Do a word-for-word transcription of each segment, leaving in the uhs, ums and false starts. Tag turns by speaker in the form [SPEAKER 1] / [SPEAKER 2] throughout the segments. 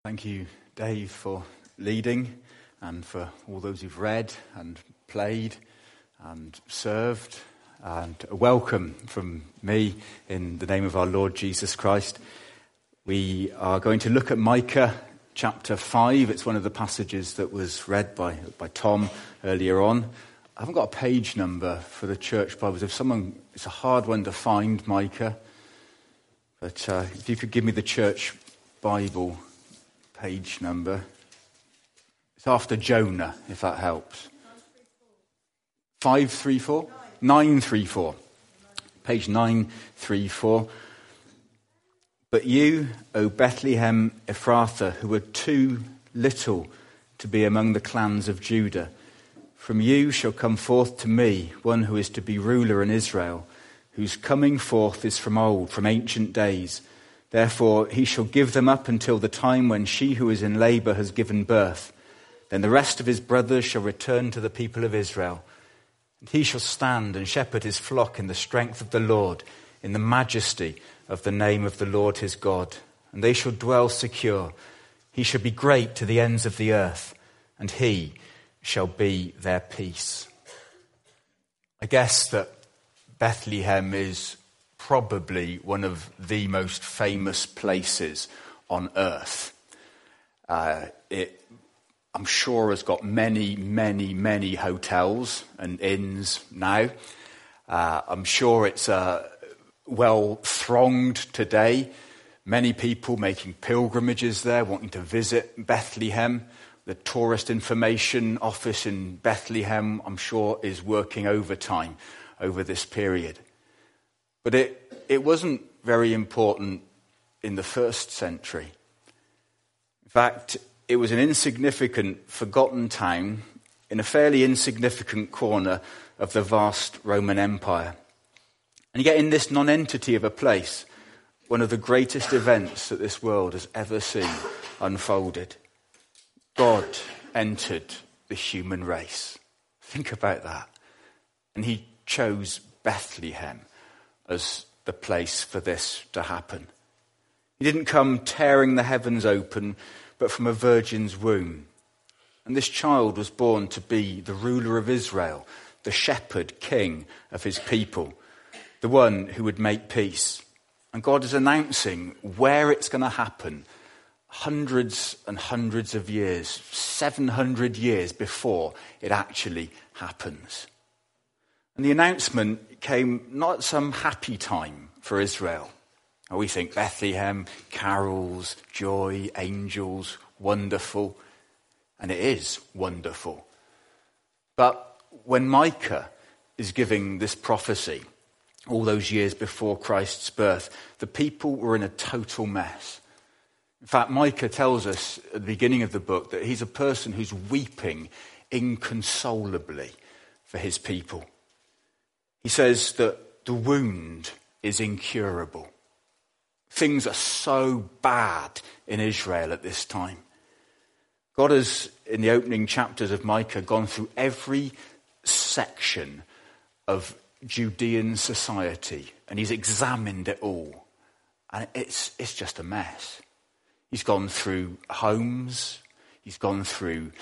[SPEAKER 1] Thank you, Dave, for leading and for all those who've read and played and served. And a welcome from me in the name of our Lord Jesus Christ. We are going to look at Micah chapter five. It's one of the passages that was read by, by Tom earlier on. I haven't got a page number for the church Bibles. If someone, it's a hard one to find, Micah. But uh, if you could give me the church Bible page number. It's after Jonah, if that helps. five three four? nine three four. Page nine three four. But you, O Bethlehem Ephrathah, who are too little to be among the clans of Judah, from you shall come forth to me one who is to be ruler in Israel, whose coming forth is from old, from ancient days. Therefore he shall give them up until the time when she who is in labour has given birth. Then the rest of his brothers shall return to the people of Israel. And he shall stand and shepherd his flock in the strength of the Lord, in the majesty of the name of the Lord his God. And they shall dwell secure. He shall be great to the ends of the earth, and he shall be their peace. I guess that Bethlehem is probably one of the most famous places on earth. Uh, it, I'm sure, has got many, many, many hotels and inns now. Uh, I'm sure it's uh, well thronged today. Many people making pilgrimages there, wanting to visit Bethlehem. The Tourist Information Office in Bethlehem, I'm sure, is working overtime over this period. But it, it wasn't very important in the first century. In fact, it was an insignificant, forgotten town in a fairly insignificant corner of the vast Roman Empire. And yet in this nonentity of a place, one of the greatest events that this world has ever seen unfolded. God entered the human race. Think about that. And he chose Bethlehem as the place for this to happen. He didn't come tearing the heavens open, but from a virgin's womb. And this child was born to be the ruler of Israel, the shepherd king of his people, the one who would make peace. And God is announcing where it's going to happen hundreds and hundreds of years, seven hundred years before it actually happens. And the announcement came not at some happy time for Israel. We think Bethlehem, carols, joy, angels, wonderful. And it is wonderful. But when Micah is giving this prophecy, all those years before Christ's birth, the people were in a total mess. In fact, Micah tells us at the beginning of the book that he's a person who's weeping inconsolably for his people. He says that the wound is incurable. Things are so bad in Israel at this time. God has, in the opening chapters of Micah, gone through every section of Judean society, and he's examined it all. And it's, it's just a mess. He's gone through homes, he's gone through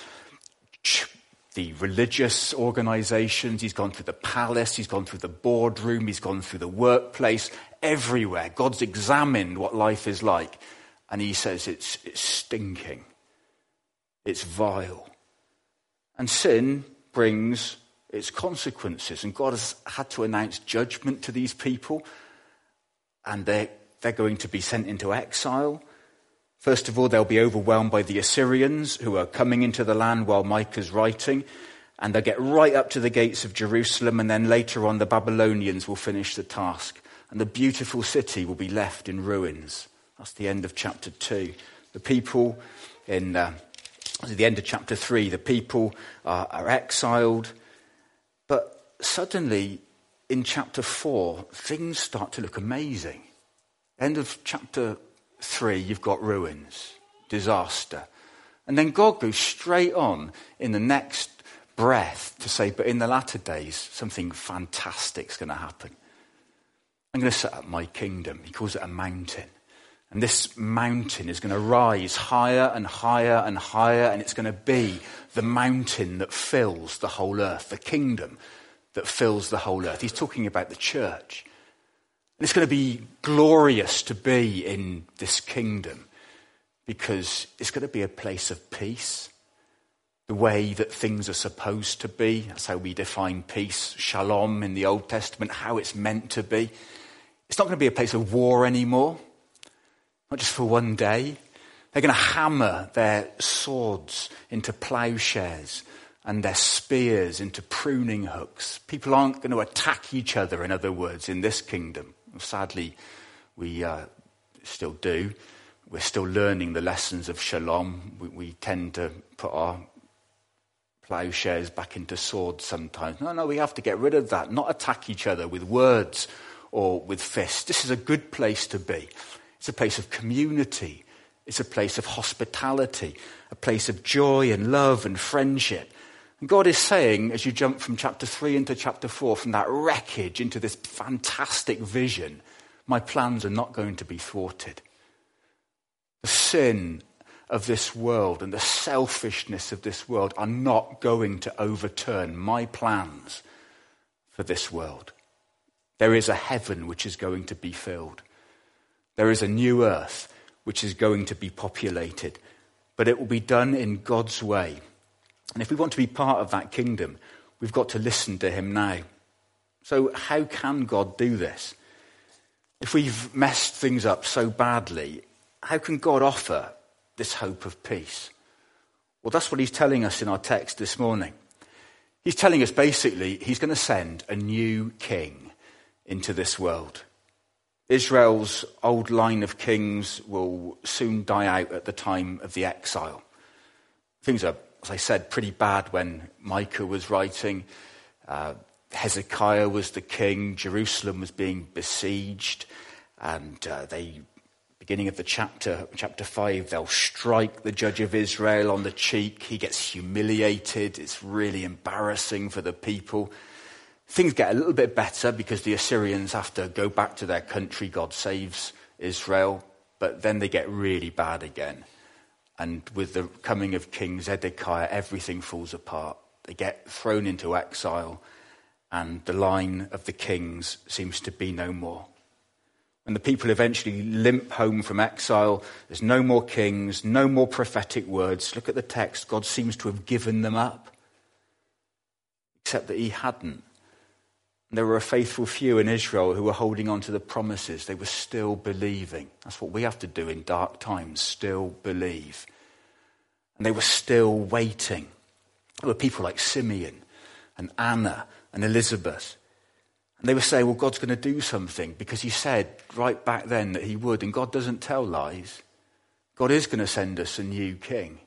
[SPEAKER 1] the religious organizations, he's gone through the palace, he's gone through the boardroom, he's gone through the workplace, everywhere. God's examined what life is like, and he says it's, it's stinking. It's vile. And sin brings its consequences, and God has had to announce judgment to these people, and they're, they're going to be sent into exile. First of all, they'll be overwhelmed by the Assyrians who are coming into the land while Micah's writing, and they'll get right up to the gates of Jerusalem, and then later on the Babylonians will finish the task, and the beautiful city will be left in ruins. That's the end of chapter two. The people in uh, at the end of chapter three, the people are, are exiled, but suddenly in chapter four, things start to look amazing. End of chapter three, you've got ruins, disaster. And then God goes straight on in the next breath to say, but in the latter days, something fantastic's going to happen. I'm going to set up my kingdom. He calls it a mountain. And this mountain is going to rise higher and higher and higher, and it's going to be the mountain that fills the whole earth, the kingdom that fills the whole earth. He's talking about the church. And it's going to be glorious to be in this kingdom because it's going to be a place of peace, the way that things are supposed to be. That's how we define peace, shalom in the Old Testament, how it's meant to be. It's not going to be a place of war anymore, not just for one day. They're going to hammer their swords into plowshares and their spears into pruning hooks. People aren't going to attack each other, in other words, in this kingdom. Sadly, we uh, still do. We're still learning the lessons of shalom. We, we tend to put our plowshares back into swords sometimes. No, no, we have to get rid of that, not attack each other with words or with fists. This is a good place to be. It's a place of community. It's a place of hospitality, a place of joy and love and friendship. And God is saying, as you jump from chapter three into chapter four, from that wreckage into this fantastic vision, my plans are not going to be thwarted. The sin of this world and the selfishness of this world are not going to overturn my plans for this world. There is a heaven which is going to be filled. There is a new earth which is going to be populated, but it will be done in God's way. And if we want to be part of that kingdom, we've got to listen to him now. So how can God do this? If we've messed things up so badly, how can God offer this hope of peace? Well, that's what he's telling us in our text this morning. He's telling us basically he's going to send a new king into this world. Israel's old line of kings will soon die out at the time of the exile. Things are, as I said, pretty bad when Micah was writing. Uh, Hezekiah was the king. Jerusalem was being besieged. And uh, they, beginning of the chapter, chapter five, they'll strike the judge of Israel on the cheek. He gets humiliated. It's really embarrassing for the people. Things get a little bit better because the Assyrians have to go back to their country. God saves Israel. But then they get really bad again. And with the coming of King Zedekiah, everything falls apart. They get thrown into exile, and the line of the kings seems to be no more. When the people eventually limp home from exile, there's no more kings, no more prophetic words. Look at the text. God seems to have given them up, except that he hadn't. And there were a faithful few in Israel who were holding on to the promises. They were still believing. That's what we have to do in dark times, still believe. And they were still waiting. There were people like Simeon and Anna and Elizabeth. And they were saying, well, God's going to do something because he said right back then that he would. And God doesn't tell lies. God is going to send us a new king.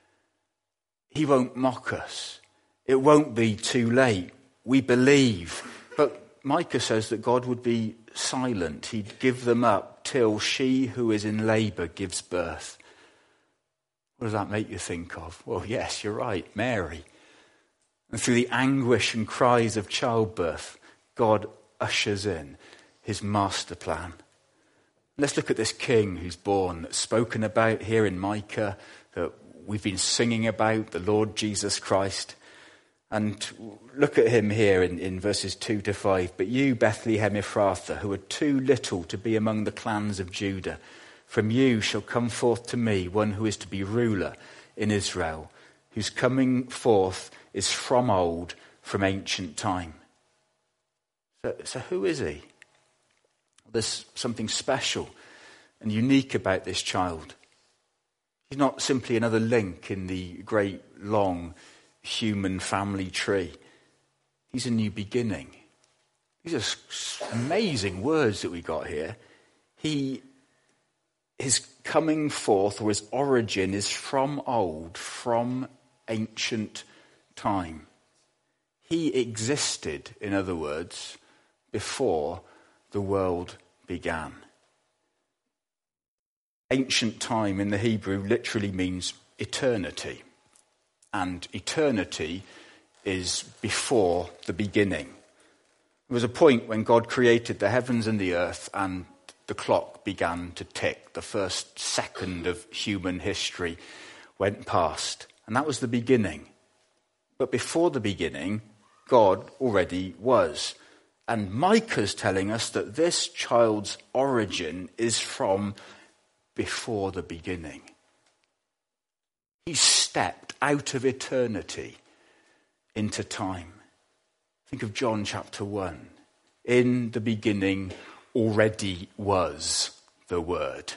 [SPEAKER 1] He won't mock us. It won't be too late. We believe. But Micah says that God would be silent. He'd give them up till she who is in labour gives birth. What does that make you think of? Well, yes, you're right, Mary. And through the anguish and cries of childbirth, God ushers in his master plan. Let's look at this king who's born, that's spoken about here in Micah, that we've been singing about, the Lord Jesus Christ. And look at him here in, in verses two to five. But you, Bethlehem Ephrathah, who are too little to be among the clans of Judah, from you shall come forth to me one who is to be ruler in Israel, whose coming forth is from old, from ancient time. So, so who is he? There's something special and unique about this child. He's not simply another link in the great, long human family tree. He's a new beginning. These are amazing words that we got here. He, his coming forth, or his origin, is from old, from ancient time. He existed, in other words, before the world began. Ancient time in the Hebrew literally means eternity. And eternity is before the beginning. There was a point when God created the heavens and the earth, and the clock began to tick. The first second of human history went past. And that was the beginning. But before the beginning, God already was. And Micah's telling us that this child's origin is from before the beginning. He stepped out of eternity into time. Think of John chapter one. In the beginning already was the Word.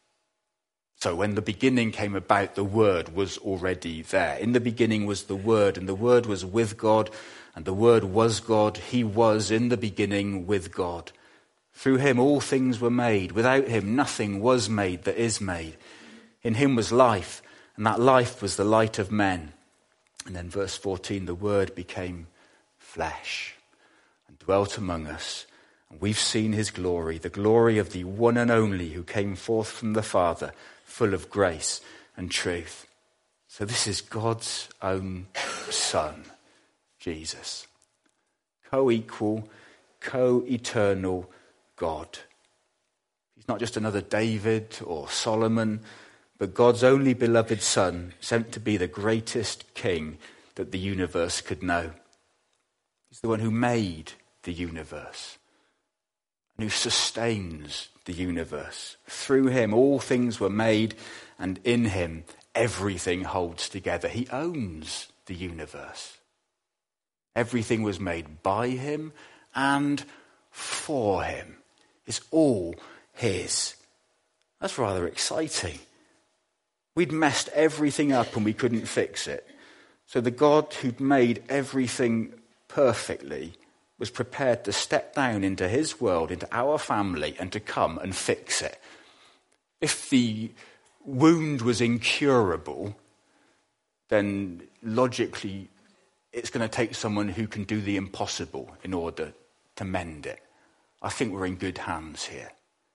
[SPEAKER 1] So when the beginning came about, the Word was already there. In the beginning was the Word, and the Word was with God, and the Word was God. He was in the beginning with God. Through him all things were made. Without him nothing was made that is made. In him was life, and that life was the light of men. And then verse fourteen, the Word became flesh and dwelt among us. And we've seen his glory, the glory of the one and only who came forth from the Father, full of grace and truth. So this is God's own Son, Jesus. Co-equal, co-eternal God. He's not just another David or Solomon, but God's only beloved Son, sent to be the greatest king that the universe could know. He's the one who made the universe and who sustains the universe. Through him all things were made, and in him everything holds together. He owns the universe. Everything was made by him and for him. It's all his. That's rather exciting. We'd messed everything up and we couldn't fix it. So the God who'd made everything perfectly was prepared to step down into his world, into our family, and to come and fix it. If the wound was incurable, then logically it's going to take someone who can do the impossible in order to mend it. I think we're in good hands here.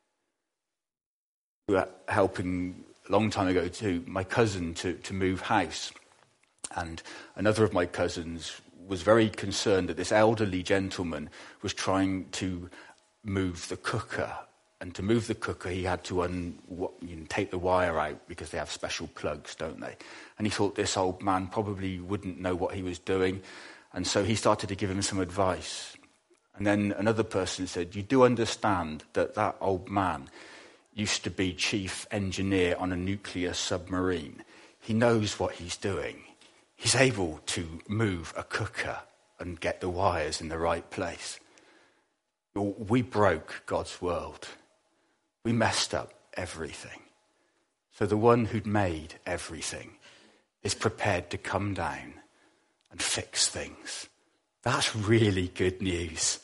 [SPEAKER 1] We were helping a long time ago to my cousin to, to move house. And another of my cousins was very concerned that this elderly gentleman was trying to move the cooker. And to move the cooker, he had to un, you know, take the wire out because they have special plugs, don't they? And he thought this old man probably wouldn't know what he was doing. And so he started to give him some advice. And then another person said, you do understand that that old man used to be chief engineer on a nuclear submarine. He knows what he's doing. He's able to move a cooker and get the wires in the right place. We broke God's world. We messed up everything. So the one who'd made everything is prepared to come down and fix things. That's really good news.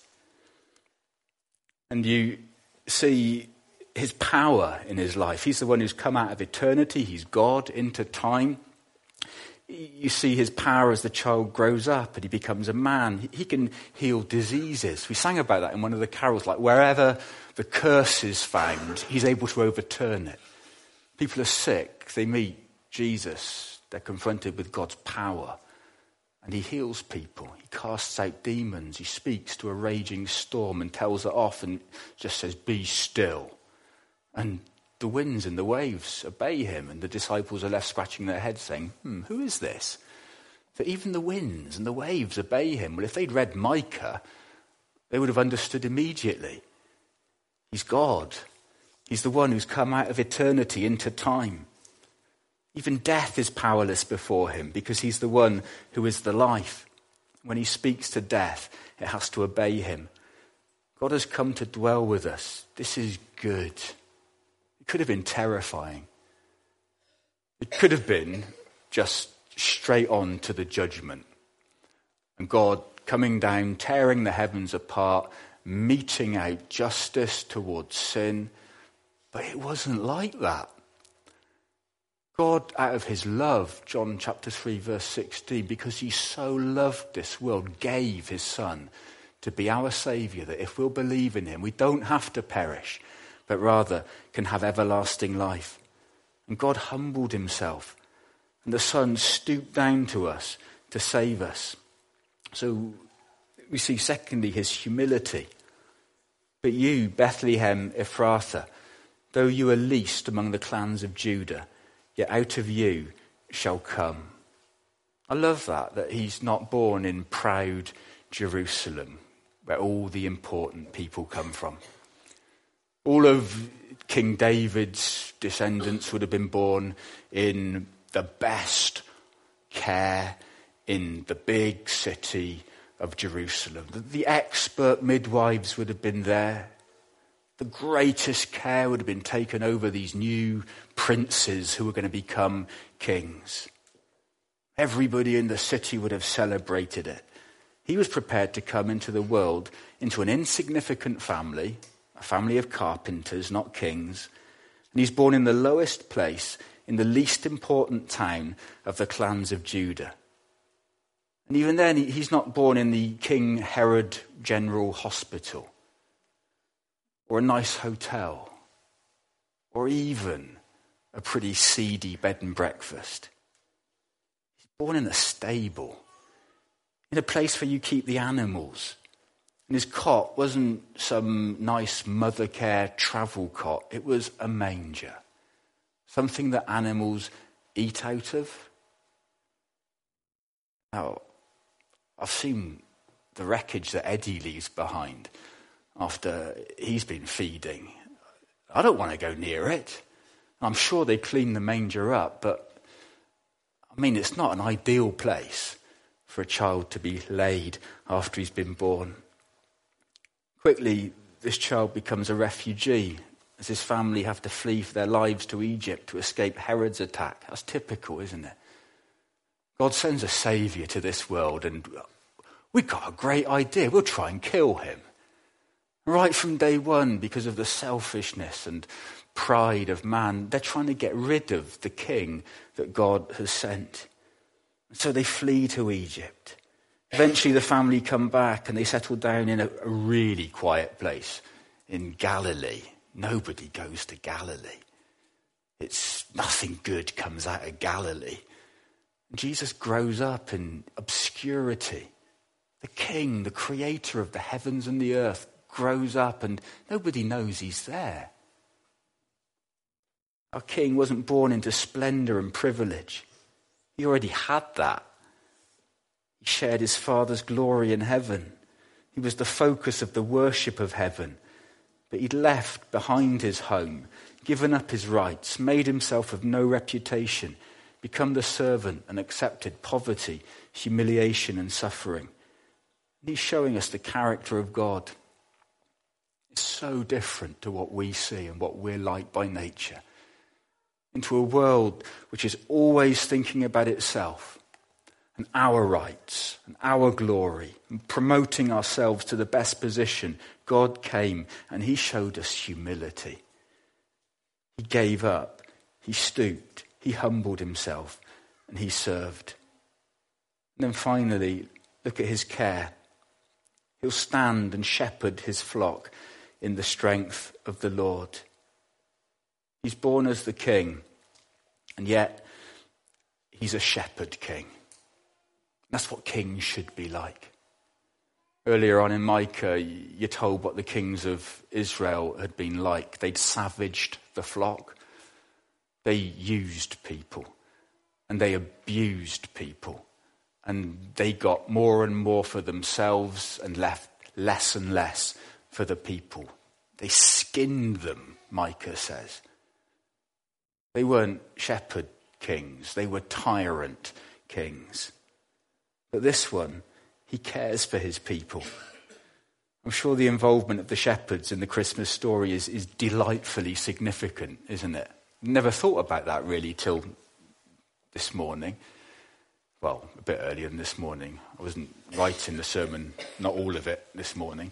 [SPEAKER 1] And you see his power in his life. He's the one who's come out of eternity. He's God into time. You see his power as the child grows up and he becomes a man. He can heal diseases. We sang about that in one of the carols, like wherever the curse is found, he's able to overturn it. People are sick, they meet Jesus, they're confronted with God's power, and he heals people. He casts out demons, he speaks to a raging storm and tells it off and just says, be still. And the winds and the waves obey him, and the disciples are left scratching their heads saying, hmm, who is this? That even the winds and the waves obey him. Well, if they'd read Micah, they would have understood immediately. He's God. He's the one who's come out of eternity into time. Even death is powerless before him because he's the one who is the life. When he speaks to death, it has to obey him. God has come to dwell with us. This is good. It could have been terrifying. It could have been just straight on to the judgment. And God coming down, tearing the heavens apart, meting out justice towards sin. But it wasn't like that. God, out of his love, John chapter three, verse sixteen, because he so loved this world, gave his Son to be our Saviour, that if we'll believe in him, we don't have to perish, but rather can have everlasting life. And God humbled himself, and the Son stooped down to us to save us. So we see, secondly, his humility. But you, Bethlehem Ephrathah, though you are least among the clans of Judah, yet out of you shall come. I love that, that he's not born in proud Jerusalem, where all the important people come from. All of King David's descendants would have been born in the best care in the big city of Jerusalem. The, the expert midwives would have been there. The greatest care would have been taken over these new princes who were going to become kings. Everybody in the city would have celebrated it. He was prepared to come into the world, into an insignificant family, a family of carpenters, not kings. And he's born in the lowest place, in the least important town of the clans of Judah. And even then, he's not born in the King Herod General Hospital, or a nice hotel, or even a pretty seedy bed and breakfast. He's born in a stable, in a place where you keep the animals. And his cot wasn't some nice mother care travel cot. It was a manger, something that animals eat out of. Now, I've seen the wreckage that Eddie leaves behind after he's been feeding. I don't want to go near it. I'm sure they clean the manger up, but I mean, it's not an ideal place for a child to be laid after he's been born. Quickly, this child becomes a refugee as his family have to flee for their lives to Egypt to escape Herod's attack. That's typical, isn't it? God sends a saviour to this world and we've got a great idea. We'll try and kill him. Right from day one, because of the selfishness and pride of man, they're trying to get rid of the king that God has sent. So they flee to Egypt. Eventually the family come back and they settle down in a, a really quiet place in Galilee. Nobody goes to Galilee. It's nothing good comes out of Galilee. And Jesus grows up in obscurity. The king, the creator of the heavens and the earth, grows up and nobody knows he's there. Our king wasn't born into splendor and privilege. He already had that. He shared his father's glory in heaven. He was the focus of the worship of heaven. But he'd left behind his home, given up his rights, made himself of no reputation, become the servant and accepted poverty, humiliation and suffering. And he's showing us the character of God. It's so different to what we see and what we're like by nature. Into a world which is always thinking about itself and our rights and our glory and promoting ourselves to the best position, God came and he showed us humility. He gave up, he stooped, he humbled himself and he served. And then finally, look at his care. He'll stand and shepherd his flock in the strength of the Lord. He's born as the king, and yet he's a shepherd king. That's what kings should be like. Earlier on in Micah, you're told what the kings of Israel had been like. They'd savaged the flock. They used people, and they abused people, and they got more and more for themselves and left less and less for the people. They skinned them, Micah says. They weren't shepherd kings. They were tyrant kings. But this one, he cares for his people. I'm sure the involvement of the shepherds in the Christmas story is, is delightfully significant, isn't it? Never thought about that really till this morning. Well, a bit earlier than this morning. I wasn't writing the sermon, not all of it, this morning.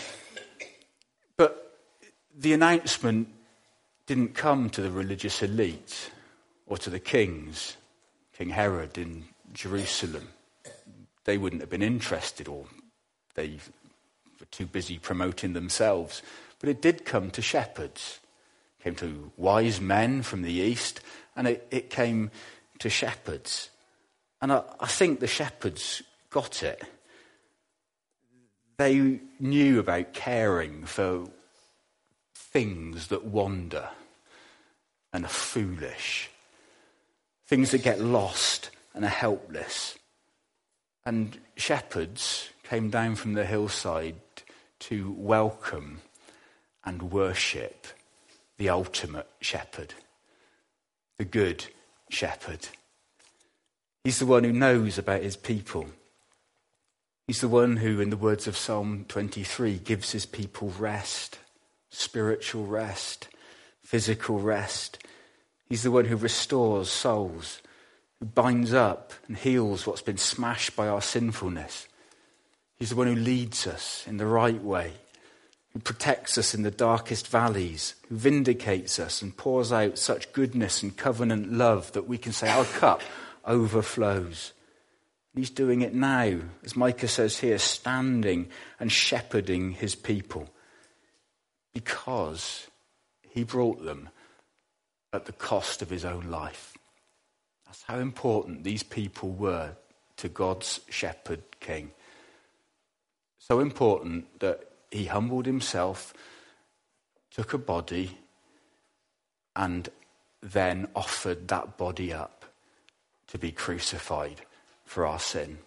[SPEAKER 1] But the announcement didn't come to the religious elite or to the kings, King Herod in Jerusalem. They wouldn't have been interested, or they were too busy promoting themselves. But it did come to shepherds. It came to wise men from the east, and it, it came to shepherds. And I, I think the shepherds got it. They knew about caring for things that wander and are foolish, things that get lost and are helpless. And shepherds came down from the hillside to welcome and worship the ultimate shepherd, the good shepherd. He's the one who knows about his people. He's the one who, in the words of Psalm twenty-three, gives his people rest, spiritual rest, physical rest. He's the one who restores souls, who binds up and heals what's been smashed by our sinfulness. He's the one who leads us in the right way, who protects us in the darkest valleys, who vindicates us and pours out such goodness and covenant love that we can say our cup overflows. He's doing it now, as Micah says here, standing and shepherding his people, because he brought them at the cost of his own life. That's how important these people were to God's shepherd king. So important that he humbled himself, took a body, and then offered that body up to be crucified for our sin.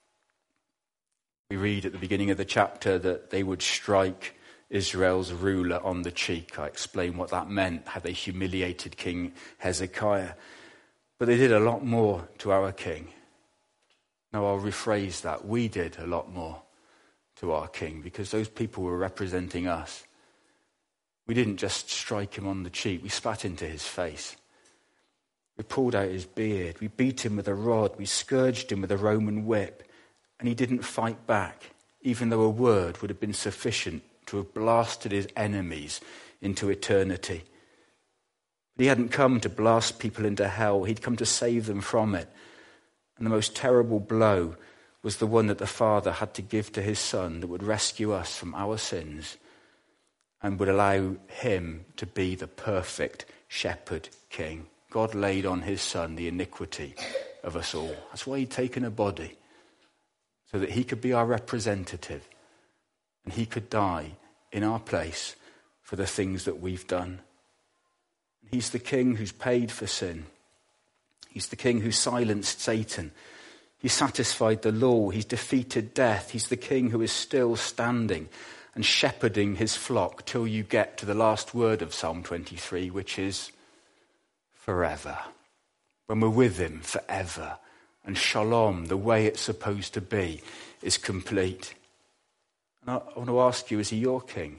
[SPEAKER 1] We read at the beginning of the chapter that they would strike Israel's ruler on the cheek. I explain what that meant, how they humiliated King Hezekiah. But they did a lot more to our king. Now I'll rephrase that. We did a lot more to our king, because those people were representing us. We didn't just strike him on the cheek, we spat into his face. We pulled out his beard, we beat him with a rod, we scourged him with a Roman whip, and he didn't fight back, even though a word would have been sufficient to have blasted his enemies into eternity. But he hadn't come to blast people into hell, he'd come to save them from it. And the most terrible blow was the one that the Father had to give to his Son that would rescue us from our sins and would allow him to be the perfect shepherd king. God laid on his Son the iniquity of us all. That's why he'd taken a body, so that he could be our representative and he could die in our place for the things that we've done. He's the king who's paid for sin. He's the king who silenced Satan. He satisfied the law. He's defeated death. He's the king who is still standing and shepherding his flock till you get to the last word of Psalm twenty-three, which is forever. When we're with him forever. And shalom, the way it's supposed to be, is complete. And I, I want to ask you, is he your king?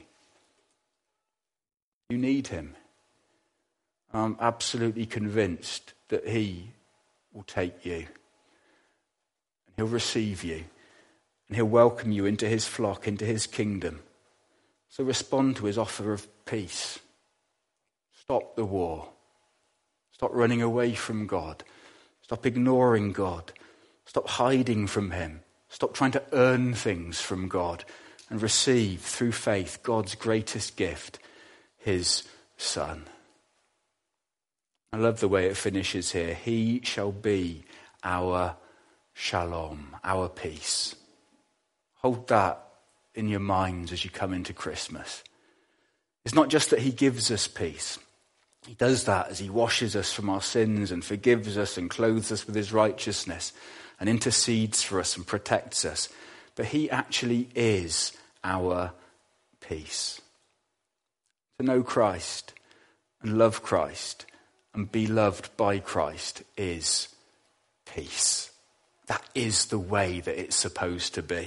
[SPEAKER 1] You need him. I'm absolutely convinced that he will take you. And he'll receive you. And he'll welcome you into his flock, into his kingdom. So respond to his offer of peace. Stop the war. Stop running away from God. Stop ignoring God. Stop hiding from him. Stop trying to earn things from God. And receive, through faith, God's greatest gift, his Son. I love the way it finishes here. He shall be our shalom, our peace. Hold that in your minds as you come into Christmas. It's not just that he gives us peace. He does that as he washes us from our sins and forgives us and clothes us with his righteousness and intercedes for us and protects us. But he actually is our peace. To know Christ and love Christ and be loved by Christ is peace. That is the way that it's supposed to be.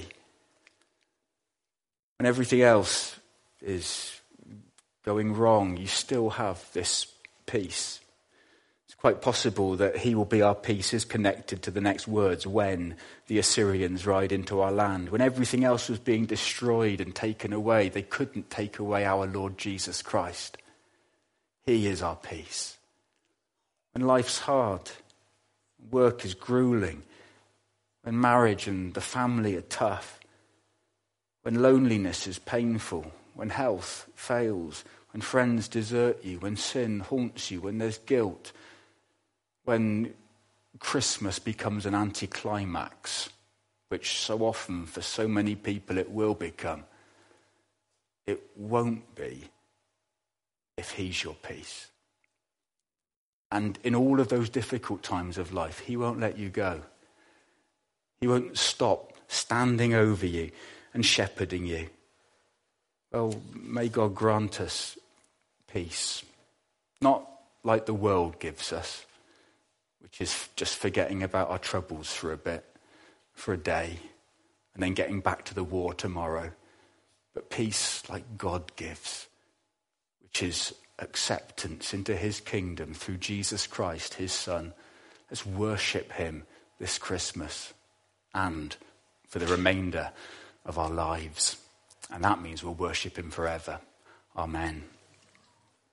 [SPEAKER 1] When everything else is going wrong, you still have this peace. It's quite possible that he will be our peace is connected to the next words, when the Assyrians ride into our land. When everything else was being destroyed and taken away, they couldn't take away our Lord Jesus Christ. He is our peace. When life's hard, work is grueling, when marriage and the family are tough, when loneliness is painful, when health fails, when friends desert you, when sin haunts you, when there's guilt, when Christmas becomes an anticlimax, which so often for so many people it will become, it won't be if he's your peace. And in all of those difficult times of life, he won't let you go. He won't stop standing over you and shepherding you. Well, may God grant us peace. Not like the world gives us, which is just forgetting about our troubles for a bit, for a day, and then getting back to the war tomorrow. But peace like God gives, which is acceptance into his kingdom through Jesus Christ, his Son. Let's worship him this Christmas and for the remainder of our lives. And that means we'll worship him forever. Amen.